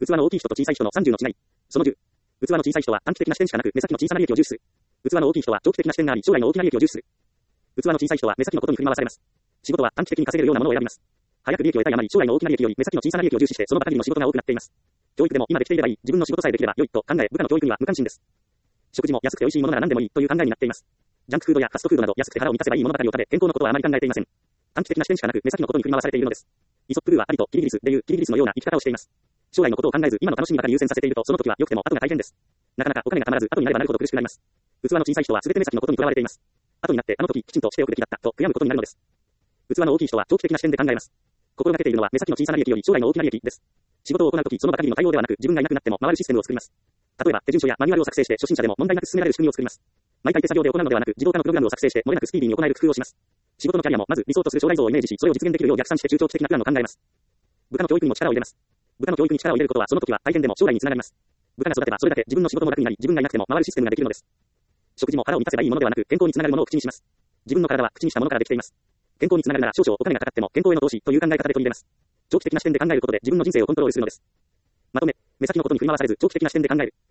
器の大きい人と小さい人の30の違い。その10。器の小さい人は短期的な視点しかなく、目先の小さな利益を重視する。器の大きい人は長期的な視点があり、将来の大きな利益を重視する。器の小さい人は目先のことに振り回されます。仕事は短期的に稼げるようなものを選びます。早く利益を得たいあまり、将来の大きな利益より目先の小さな利益を重視して、その場限りの仕事が多くなっています。教育でも今できていればいい、自分の仕事さえできれば良いと考え、部下の教育には無関心です。食事も安くて美味しいものなら何でもいいという考えになっています。ジャンクフードやファストフードなど安くて腹を満たせばいいものばかりを食べ、健康のことはあまり考えていません。短期的な視点しかなく、目先のことに振り回されているのです。イソップルーはアリとキリギリスでいうキリギリスのような生き方をしています。将来のことを考えず、今の楽しみばかり優先させていると、その時は良くても後が大変です。なかなかお金がたまらず、後になればなるほど苦しくなります。器の小さい人は全て目先のことにとらわれています。後になってあの時きちんとしておくべきだったと悔やむことになるのです。器の大きい人は長期的な視点で考えます。心がけているのは目先の小さな利益より将来の大きな利益です。仕事を行うとき、その場限りの対応ではなく、自分がいなくなっても回るシステムを作ります。例えば、手順書やマニュアルを作成して、初心者でも問題なく進められる仕組みを作ります。毎回手作業で行うのではなく、自動化のプログラムを作成して、漏れなくスピーディーに行える工夫をします。仕事のキャリアも、まず理想とする将来像をイメージし、それを実現できるよう逆算して中長期的なプランを考えます。部下の教育にも力を入れます。部下の教育に力を入れることは、その時は大変でも将来につながります。部下が育てば、それだけ自分の仕事も楽になり、自分がいなくても回るシステムができるのです。食事も腹を満たせばいいものではなく、健康につながるものを口にします。自分の体は口にしたものからできています。健康につながるなら少々お金がかかっても健康への投資という考え方で取り入れます。長期的な視点で考えることで自分の人生をコントロールするのです。まとめ、目先のことに振り回されず長期的な視点で考える。